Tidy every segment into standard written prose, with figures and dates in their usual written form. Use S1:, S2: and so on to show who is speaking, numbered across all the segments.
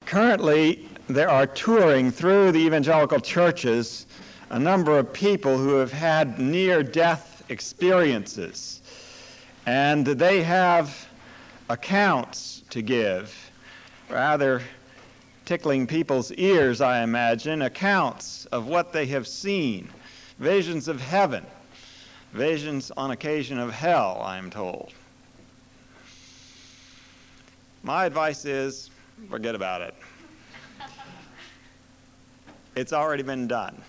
S1: Currently, there are touring through the evangelical churches a number of people who have had near-death experiences, and they have accounts to give, rather tickling people's ears, I imagine, accounts of what they have seen, visions of heaven, visions on occasion of hell, I am told. My advice is, forget about it. It's already been done.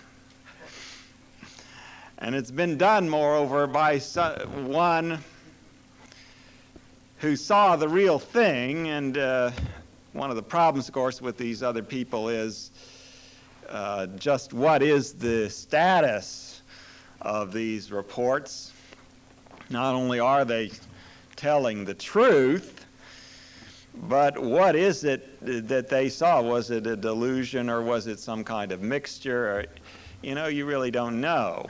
S1: And it's been done, moreover, by one who saw the real thing. And one of the problems, of course, with these other people is just what is the status of these reports. Not only are they telling the truth, but what is it that they saw? Was it a delusion, or was it some kind of mixture? Or, you really don't know.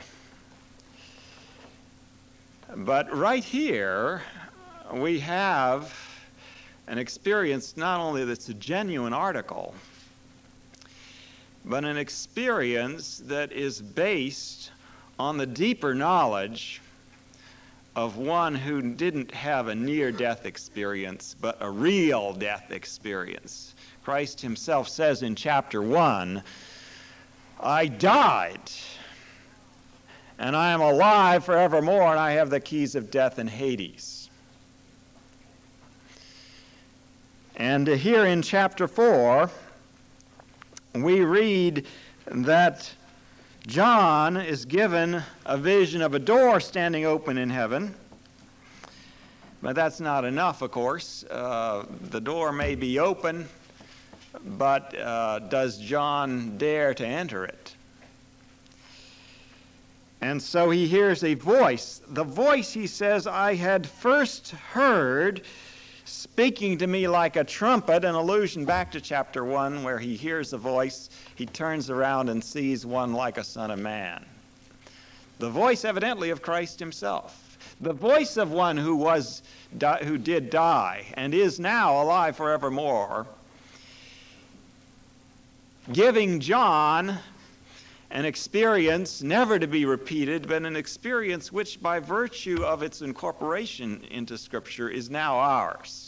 S1: But right here, we have an experience not only that's a genuine article, but an experience that is based on the deeper knowledge of one who didn't have a near-death experience, but a real death experience. Christ himself says in chapter 1, I died, and I am alive forevermore, and I have the keys of death and Hades. And here in chapter 4, we read that John is given a vision of a door standing open in heaven. But that's not enough, of course. The door may be open, but does John dare to enter it? And so he hears a voice. The voice, he says, I had first heard speaking to me like a trumpet, an allusion back to chapter 1 where he hears a voice. He turns around and sees one like a son of man. The voice evidently of Christ himself. The voice of one who did die and is now alive forevermore, giving John an experience never to be repeated, but an experience which by virtue of its incorporation into Scripture is now ours.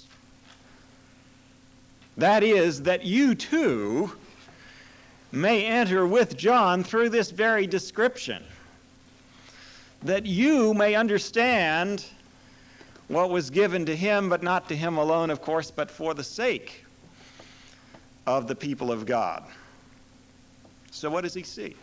S1: That is, that you too may enter with John through this very description, that you may understand what was given to him, but not to him alone, of course, but for the sake of the people of God. So what does he see?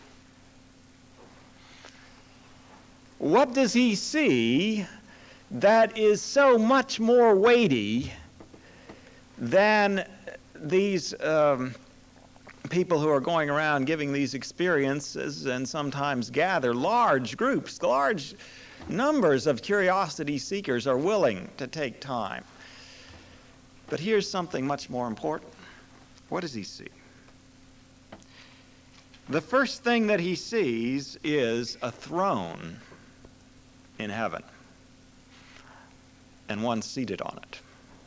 S1: What does he see that is so much more weighty than these people who are going around giving these experiences and sometimes gather large groups, large numbers of curiosity seekers are willing to take time? But here's something much more important. What does he see? The first thing that he sees is a throne in heaven, and one seated on it.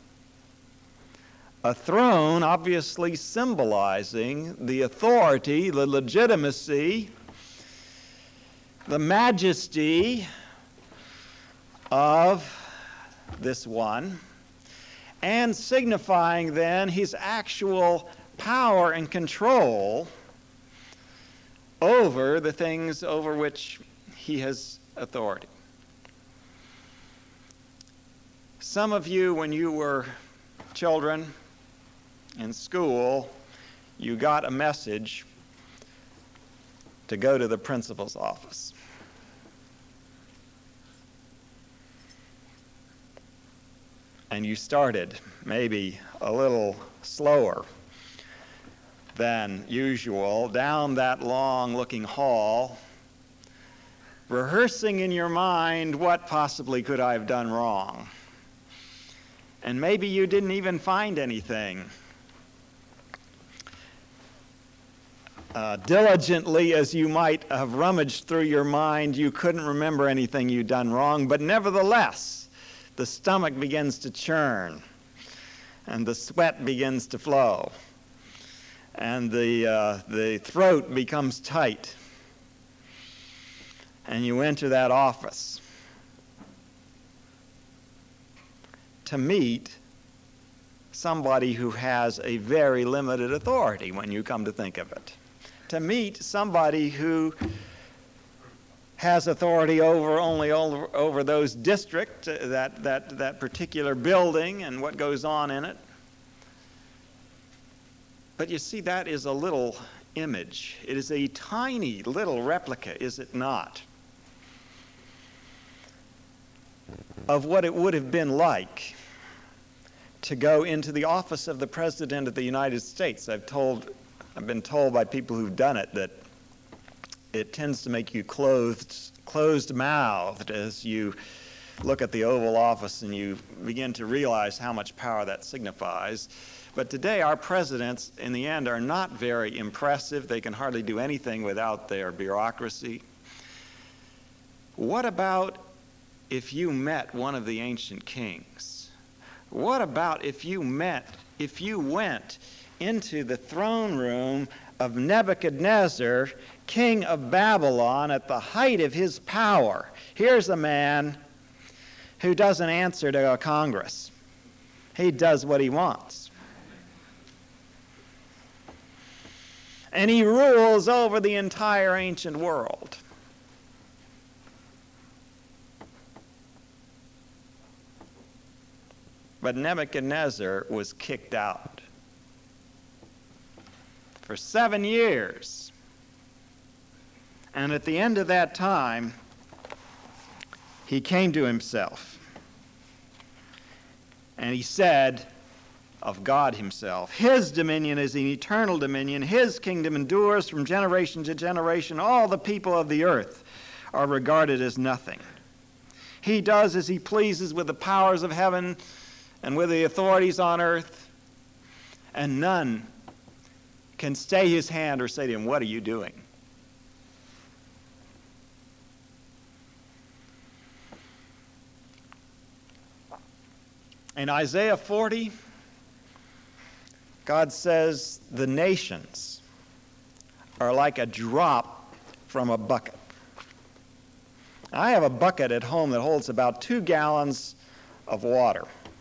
S1: A throne obviously symbolizing the authority, the legitimacy, the majesty of this one, and signifying then his actual power and control over the things over which he has authority. Some of you, when you were children in school, you got a message to go to the principal's office. And you started maybe a little slower than usual down that long-looking hall, rehearsing in your mind what possibly could I have done wrong. And maybe you didn't even find anything. Diligently as you might have rummaged through your mind, you couldn't remember anything you'd done wrong, but nevertheless, the stomach begins to churn and the sweat begins to flow. and the throat becomes tight, and you enter that office to meet somebody who has a very limited authority when you come to think of it. To meet somebody who has authority only over those districts, that particular building and what goes on in it. But you see, that is a little image. It is a tiny little replica, is it not, of what it would have been like to go into the office of the President of the United States. I've been told by people who've done it that it tends to make you closed-mouthed as you look at the Oval Office and you begin to realize how much power that signifies. But today our presidents, in the end, are not very impressive. They can hardly do anything without their bureaucracy. What about if you met one of the ancient kings? What about if you went into the throne room of Nebuchadnezzar, king of Babylon, at the height of his power? Here's a man who doesn't answer to a Congress. He does what he wants. And he rules over the entire ancient world. But Nebuchadnezzar was kicked out for 7 years. And at the end of that time, he came to himself. And he said of God himself, his dominion is an eternal dominion. His kingdom endures from generation to generation. All the people of the earth are regarded as nothing. He does as he pleases with the powers of heaven and with the authorities on earth, and none can stay his hand or say to him, "What are you doing?" In Isaiah 40, God says the nations are like a drop from a bucket. I have a bucket at home that holds about 2 gallons of water.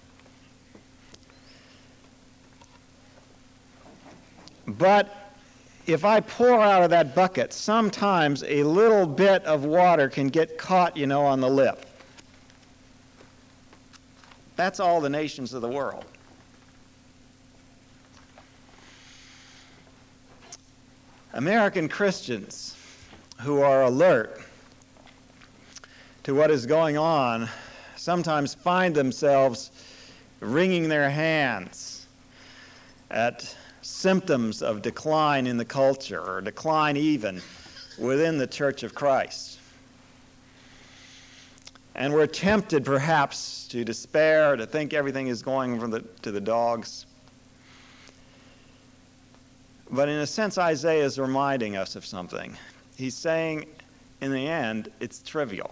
S1: But if I pour out of that bucket, sometimes a little bit of water can get caught, on the lip. That's all the nations of the world. American Christians who are alert to what is going on sometimes find themselves wringing their hands at symptoms of decline in the culture, or decline even within the Church of Christ. And we're tempted perhaps to despair, to think everything is going to the dogs. But in a sense, Isaiah is reminding us of something. He's saying, in the end, it's trivial.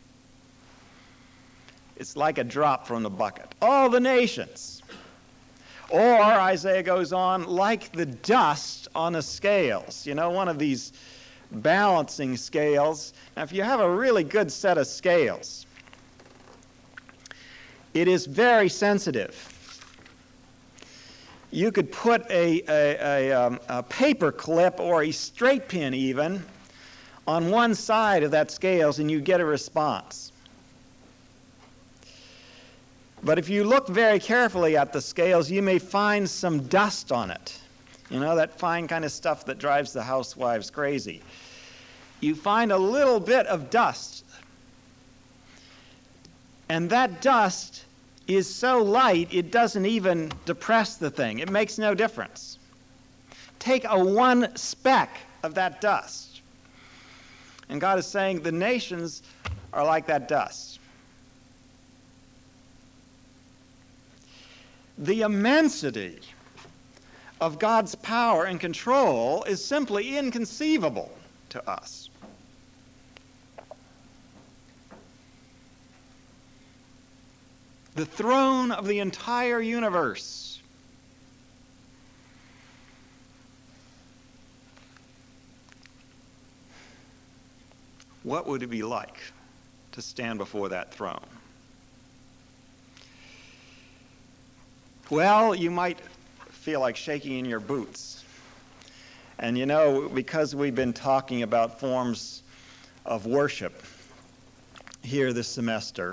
S1: It's like a drop from the bucket. All the nations. Or, Isaiah goes on, like the dust on the scales. One of these balancing scales. Now, if you have a really good set of scales, it is very sensitive. You could put a paper clip or a straight pin even on one side of that scales and you get a response. But if you look very carefully at the scales, you may find some dust on it. That fine kind of stuff that drives the housewives crazy. You find a little bit of dust. And that dust is so light, it doesn't even depress the thing. It makes no difference. Take one speck of that dust. And God is saying the nations are like that dust. The immensity of God's power and control is simply inconceivable to us. The throne of the entire universe what would it be like to stand before that throne? Well, you might feel like shaking in your boots. And you know, because we've been talking about forms of worship here this semester,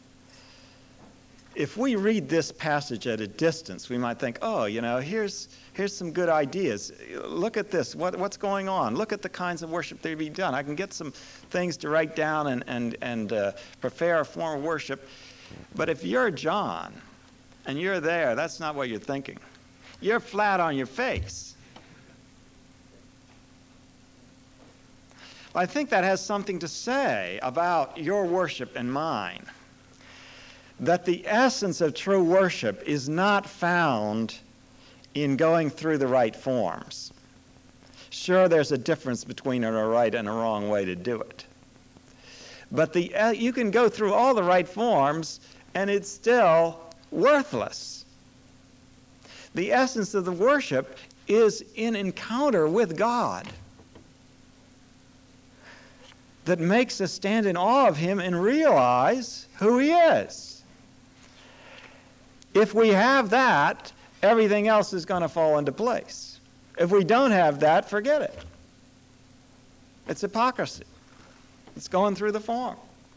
S1: if we read this passage at a distance, we might think, oh, you know, here's some good ideas. Look at this. What's going on? Look at the kinds of worship that be done. I can get some things to write down and prepare a form of worship. But if you're John and you're there, that's not what you're thinking. You're flat on your face. I think that has something to say about your worship and mine. That the essence of true worship is not found in going through the right forms. Sure, there's a difference between a right and a wrong way to do it. But you can go through all the right forms and it's still worthless. The essence of the worship is in encounter with God that makes us stand in awe of him and realize who he is. If we have that, everything else is going to fall into place. If we don't have that, forget it. It's hypocrisy. It's going through the form.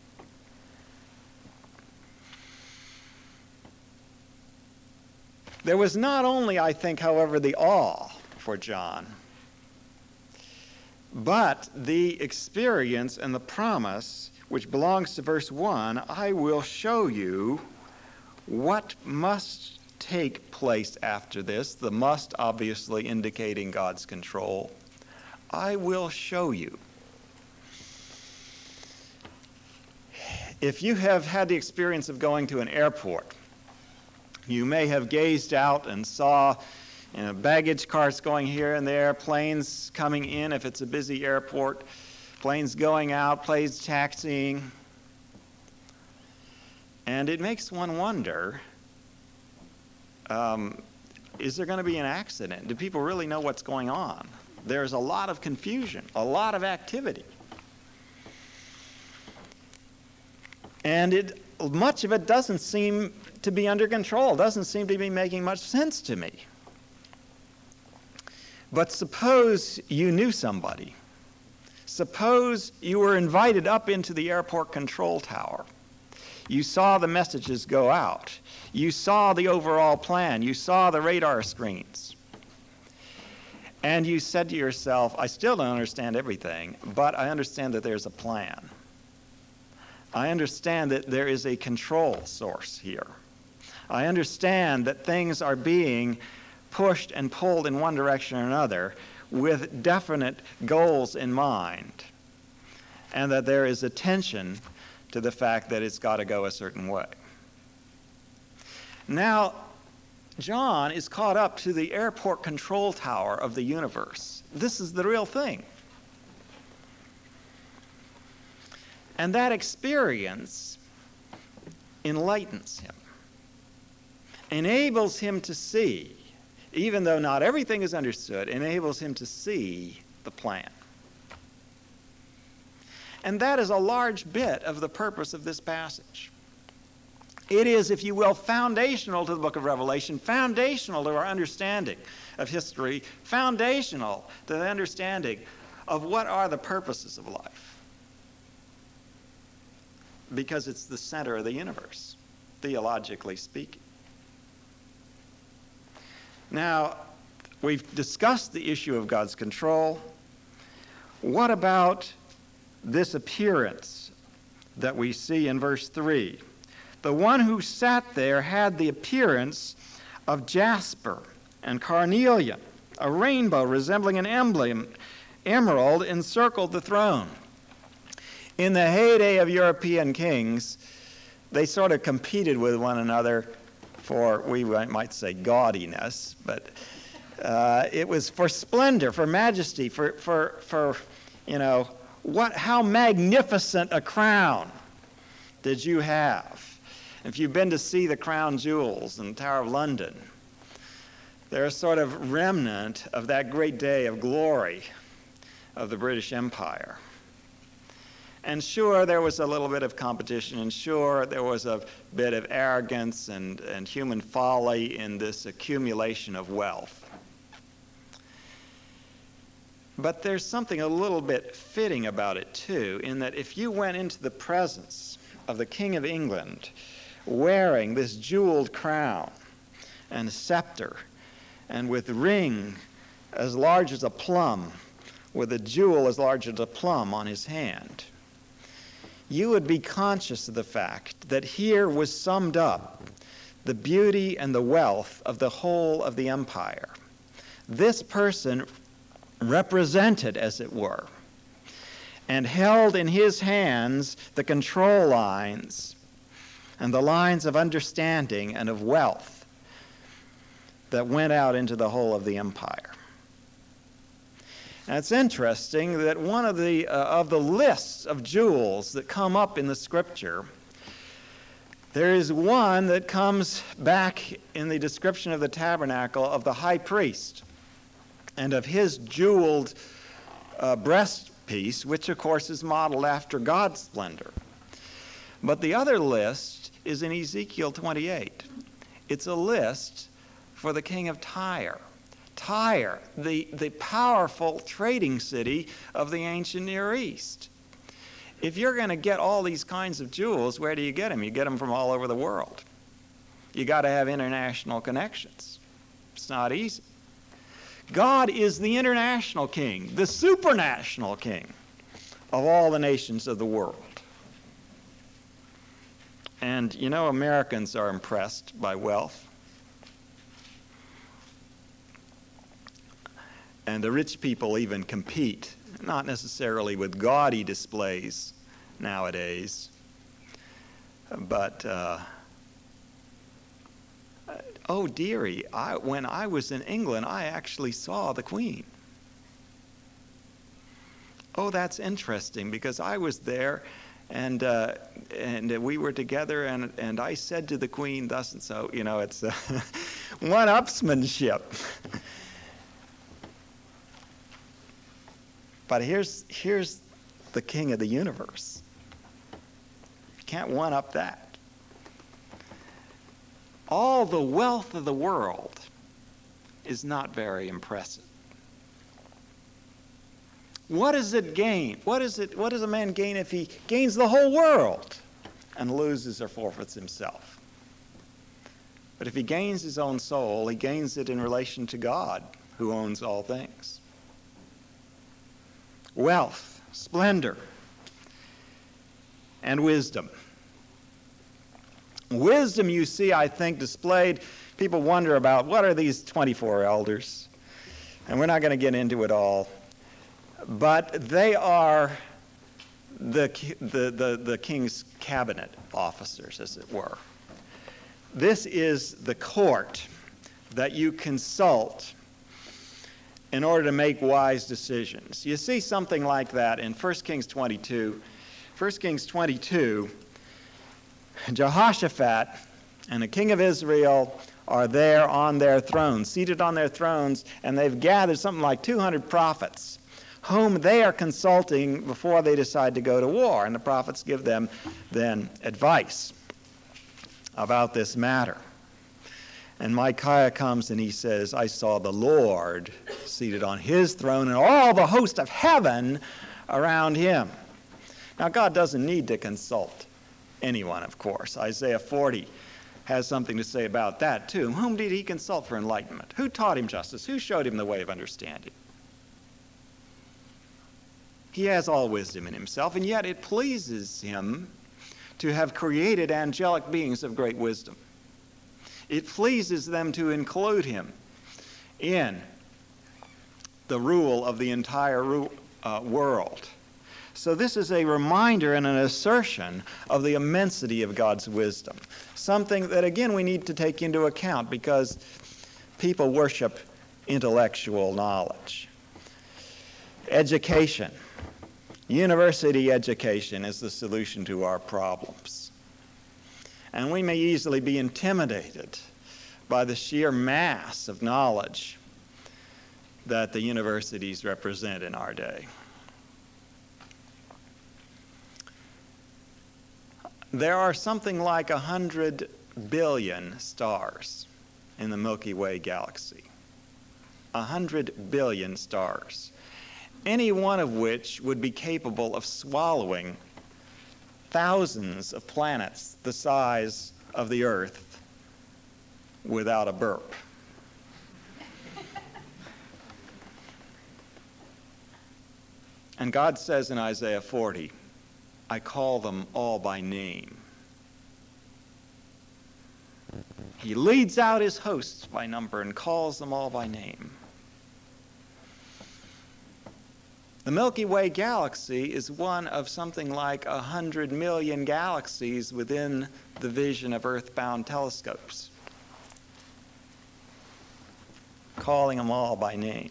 S1: There was not only, I think, however, the awe for John, but the experience and the promise which belongs to verse 1, I will show you what must take place after this, the must obviously indicating God's control. I will show you. If you have had the experience of going to an airport, you may have gazed out and saw baggage carts going here and there, planes coming in if it's a busy airport, planes going out, planes taxiing. And it makes one wonder, is there going to be an accident? Do people really know what's going on? There's a lot of confusion, a lot of activity. And much of it doesn't seem to be under control, doesn't seem to be making much sense to me. But suppose you knew somebody. Suppose you were invited up into the airport control tower. You saw the messages go out. You saw the overall plan. You saw the radar screens. And you said to yourself, I still don't understand everything, but I understand that there's a plan. I understand that there is a control source here. I understand that things are being pushed and pulled in one direction or another with definite goals in mind, and that there is attention to the fact that it's got to go a certain way. Now, John is caught up to the airport control tower of the universe. This is the real thing. And that experience enlightens him, enables him to see, even though not everything is understood, enables him to see the plan. And that is a large bit of the purpose of this passage. It is, if you will, foundational to the book of Revelation, foundational to our understanding of history, foundational to the understanding of what are the purposes of life. Because it's the center of the universe, theologically speaking. Now, we've discussed the issue of God's control. What about this appearance that we see in verse 3? The one who sat there had the appearance of jasper and carnelian. A rainbow resembling an emblem, emerald, encircled the throne. In the heyday of European kings, they sort of competed with one another for, we might say, gaudiness, but it was for splendor, for majesty, for how magnificent a crown did you have? If you've been to see the crown jewels in the Tower of London, they're a sort of remnant of that great day of glory of the British Empire. And sure, there was a little bit of competition, and sure, there was a bit of arrogance and human folly in this accumulation of wealth. But there's something a little bit fitting about it, too, in that if you went into the presence of the King of England wearing this jeweled crown and scepter and with ring as large as a plum, with a jewel as large as a plum on his hand, you would be conscious of the fact that here was summed up the beauty and the wealth of the whole of the empire. This person represented, as it were, and held in his hands the control lines and the lines of understanding and of wealth that went out into the whole of the empire. And it's interesting that one of the lists of jewels that come up in the scripture, there is one that comes back in the description of the tabernacle of the high priest and of his jeweled breastpiece, which of course is modeled after God's splendor. But the other list is in Ezekiel 28. It's a list for the king of Tyre. Tyre, the powerful trading city of the ancient Near East. If you're going to get all these kinds of jewels, where do you get them? You get them from all over the world. You got to have international connections. It's not easy. God is the international king, the supranational king of all the nations of the world. And you know, Americans are impressed by wealth. And the rich people even compete, not necessarily with gaudy displays nowadays, but, oh dearie, when I was in England, I actually saw the Queen. Oh, that's interesting, because I was there, and we were together, and I said to the Queen thus and so. You know, it's one-upsmanship. But here's the king of the universe. You can't one-up that. All the wealth of the world is not very impressive. What does it gain? What does a man gain if he gains the whole world and loses or forfeits himself? But if he gains his own soul, he gains it in relation to God, who owns all things. Wealth, splendor, and wisdom. Wisdom, you see, I think, displayed. People wonder about what are these 24 elders? And we're not going to get into it all. But they are the king's cabinet officers, as it were. This is the court that you consult in order to make wise decisions. You see something like that in 1 Kings 22. 1 Kings 22, Jehoshaphat and the king of Israel are there on their thrones, seated on their thrones, and they've gathered something like 200 prophets, whom they are consulting before they decide to go to war. And the prophets give them then advice about this matter. And Micaiah comes and he says, I saw the Lord seated on his throne and all the host of heaven around him. Now, God doesn't need to consult anyone, of course. Isaiah 40 has something to say about that, too. Whom did he consult for enlightenment? Who taught him justice? Who showed him the way of understanding? He has all wisdom in himself, and yet it pleases him to have created angelic beings of great wisdom. It pleases them to include him in the rule of the entire world. So this is a reminder and an assertion of the immensity of God's wisdom, something that, again, we need to take into account because people worship intellectual knowledge. Education. University education is the solution to our problems. And we may easily be intimidated by the sheer mass of knowledge that the universities represent in our day. there are something like 100 billion stars in the Milky Way galaxy. 100 billion stars, any one of which would be capable of swallowing thousands of planets the size of the Earth without a burp. And God says in Isaiah 40, I call them all by name. He leads out his hosts by number and calls them all by name. The Milky Way galaxy is one of something like 100 million galaxies within the vision of earthbound telescopes, calling them all by name.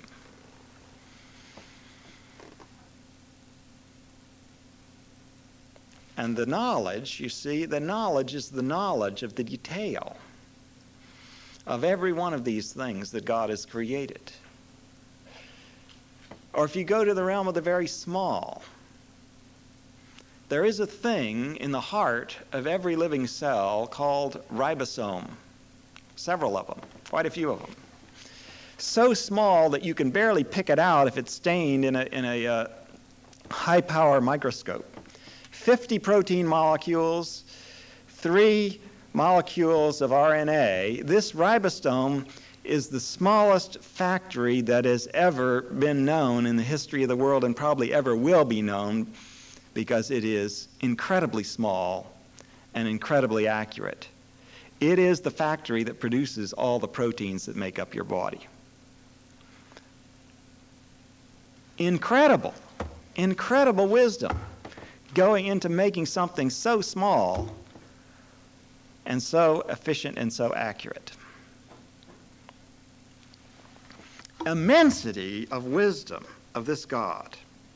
S1: And the knowledge, you see, the knowledge is the knowledge of the detail of every one of these things that God has created. Or if you go to the realm of the very small, there is a thing in the heart of every living cell called ribosome. Several of them, quite a few of them. So small that you can barely pick it out if it's stained in a high-power microscope. 50 protein molecules, 3 molecules of RNA. This ribosome is the smallest factory that has ever been known in the history of the world and probably ever will be known, because it is incredibly small and incredibly accurate. It is the factory that produces all the proteins that make up your body. Incredible, incredible wisdom going into making something so small and so efficient and so accurate. Immensity of wisdom of this God.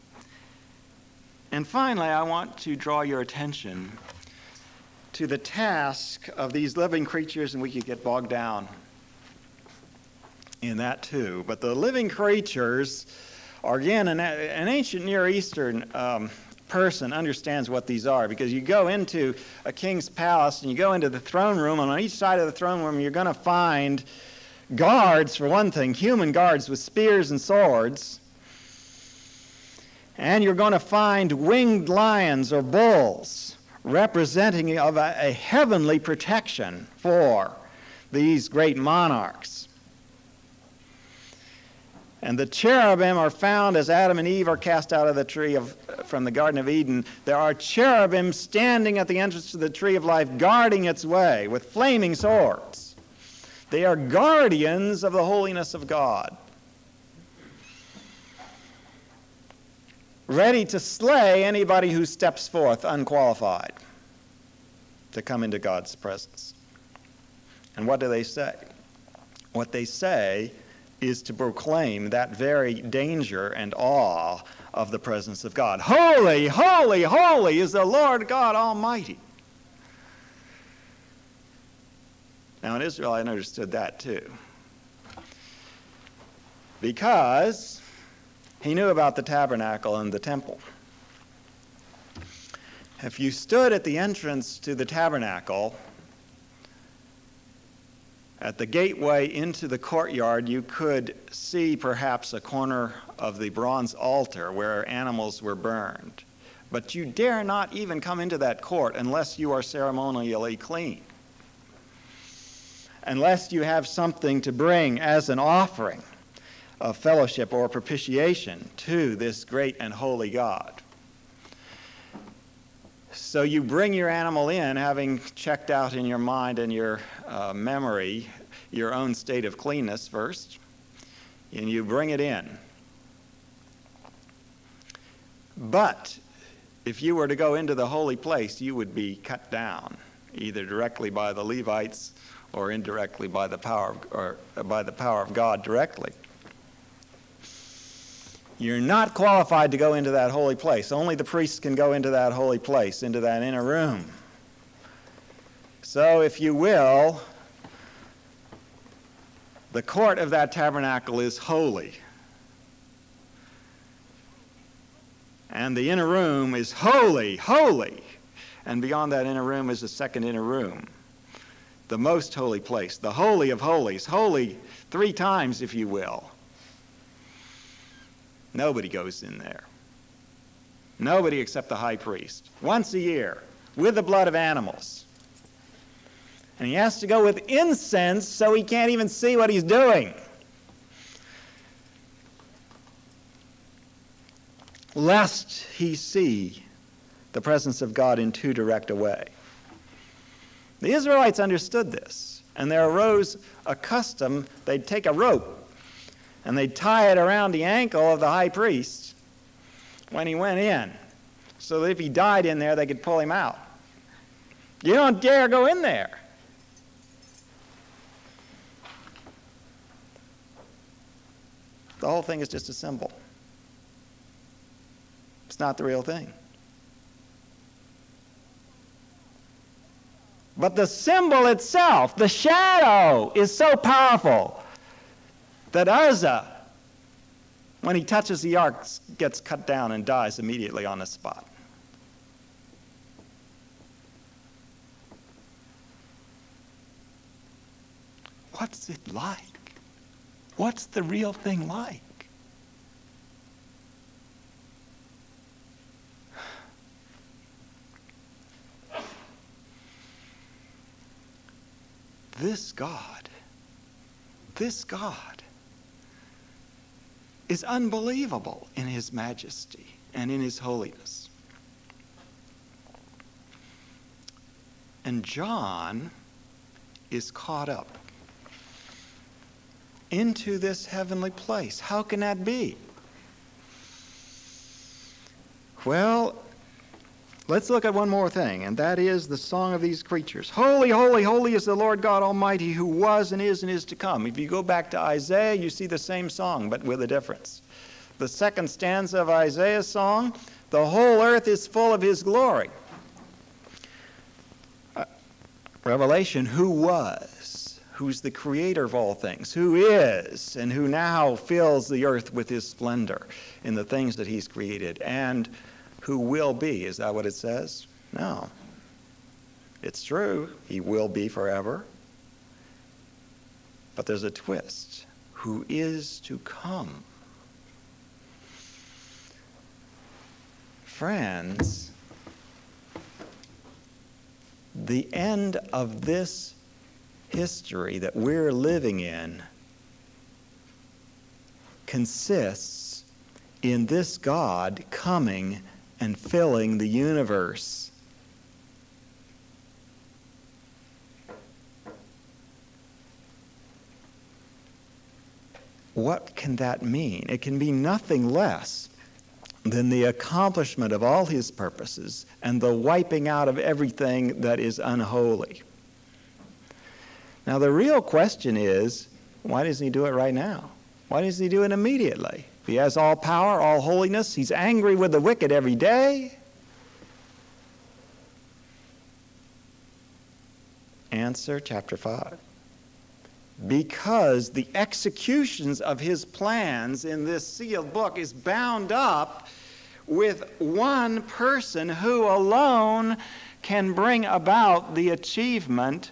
S1: And finally, I want to draw your attention to the task of these living creatures, and we could get bogged down in that too. But the living creatures are, again, an ancient Near Eastern person understands what these are, because you go into a king's palace and you go into the throne room, and on each side of the throne room you're going to find guards, for one thing, human guards with spears and swords, and you're going to find winged lions or bulls representing of a heavenly protection for these great monarchs. And the cherubim are found as Adam and Eve are cast out of the tree from the Garden of Eden. There are cherubim standing at the entrance to the tree of life, guarding its way with flaming swords. They are guardians of the holiness of God, ready to slay anybody who steps forth unqualified to come into God's presence. And what do they say? What they say is to proclaim that very danger and awe of the presence of God. Holy, holy, holy is the Lord God Almighty. Now in Israel, I understood that too, because he knew about the tabernacle and the temple. If you stood at the entrance to the tabernacle, at the gateway into the courtyard, you could see perhaps a corner of the bronze altar where animals were burned. But you dare not even come into that court unless you are ceremonially clean, unless you have something to bring as an offering of fellowship or propitiation to this great and holy God. So you bring your animal in, having checked out in your mind and your memory your own state of cleanness first, and you bring it in. But if you were to go into the holy place, you would be cut down, either directly by the Levites or indirectly by the power of God directly. You're not qualified to go into that holy place. Only the priests can go into that holy place, into that inner room. So, if you will, the court of that tabernacle is holy. And the inner room is holy, holy. And beyond that inner room is the second inner room, the most holy place, the Holy of Holies, holy 3 times, if you will. Nobody goes in there. Nobody except the high priest, once a year, with the blood of animals. And he has to go with incense so he can't even see what he's doing, lest he see the presence of God in too direct a way. The Israelites understood this, and there arose a custom. They'd take a rope and they'd tie it around the ankle of the high priest when he went in, so that if he died in there, they could pull him out. You don't dare go in there. The whole thing is just a symbol. It's not the real thing. But the symbol itself, the shadow, is so powerful that Uzzah, when he touches the ark, gets cut down and dies immediately on the spot. What's it like? What's the real thing like? This God is unbelievable in his majesty and in his holiness. And John is caught up into this heavenly place. How can that be? Well, let's look at one more thing, and that is the song of these creatures. Holy, holy, holy is the Lord God Almighty, who was and is to come. If you go back to Isaiah, you see the same song, but with a difference. The second stanza of Isaiah's song, the whole earth is full of his glory. Revelation, who was, who's the creator of all things, who is, and who now fills the earth with his splendor in the things that he's created, and who will be. Is that what it says? No. It's true, he will be forever. But there's a twist. Who is to come. Friends, the end of this history that we're living in consists in this God coming and filling the universe. What can that mean? It can be nothing less than the accomplishment of all his purposes and the wiping out of everything that is unholy. Now the real question is, why doesn't he do it right now? Why doesn't he do it immediately? If he has all power, all holiness, he's angry with the wicked every day. Answer, chapter 5. Because the executions of his plans in this sealed book is bound up with one person who alone can bring about the achievement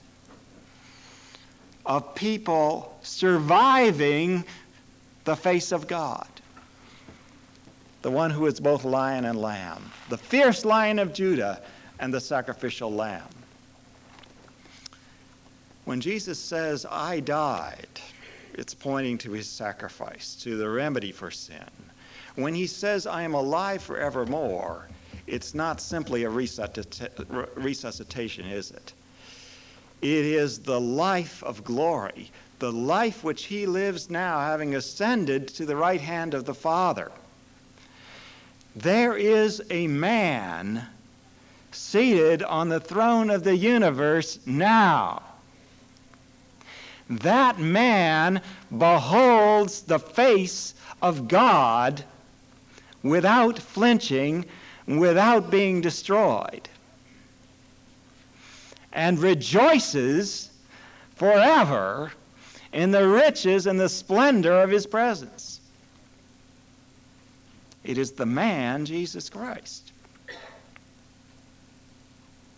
S1: of people surviving the face of God. The one who is both lion and lamb, the fierce Lion of Judah and the sacrificial lamb. When Jesus says, I died, it's pointing to his sacrifice, to the remedy for sin. When he says, I am alive forevermore, it's not simply a resuscitation, is it? It is the life of glory, the life which he lives now, having ascended to the right hand of the Father. There is a man seated on the throne of the universe now. That man beholds the face of God without flinching, without being destroyed, and rejoices forever in the riches and the splendor of his presence. It is the man, Jesus Christ.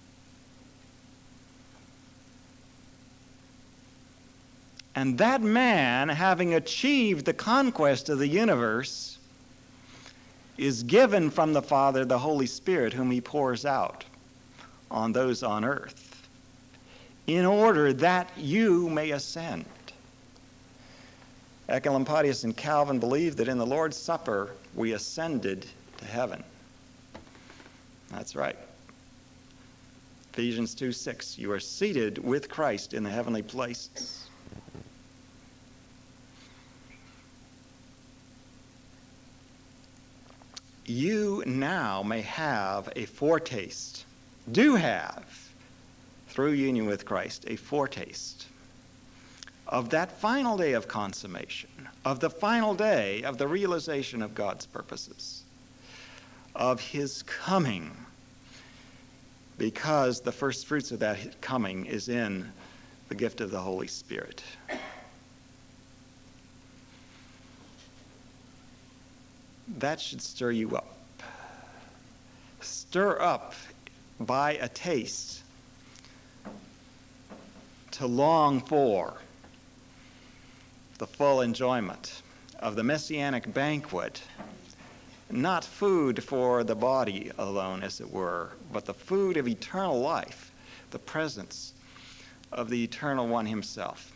S1: And that man, having achieved the conquest of the universe, is given from the Father the Holy Spirit, whom he pours out on those on earth, in order that you may ascend. Ecolampadius and Calvin believed that in the Lord's Supper we ascended to heaven. That's right. Ephesians 2:6, you are seated with Christ in the heavenly places. You now may have a foretaste, do have, through union with Christ, a foretaste of that final day of consummation, of the final day of the realization of God's purposes, of his coming, because the first fruits of that coming is in the gift of the Holy Spirit. That should stir you up. Stir up by a taste to long for the full enjoyment of the messianic banquet, not food for the body alone, as it were, but the food of eternal life, the presence of the Eternal One himself.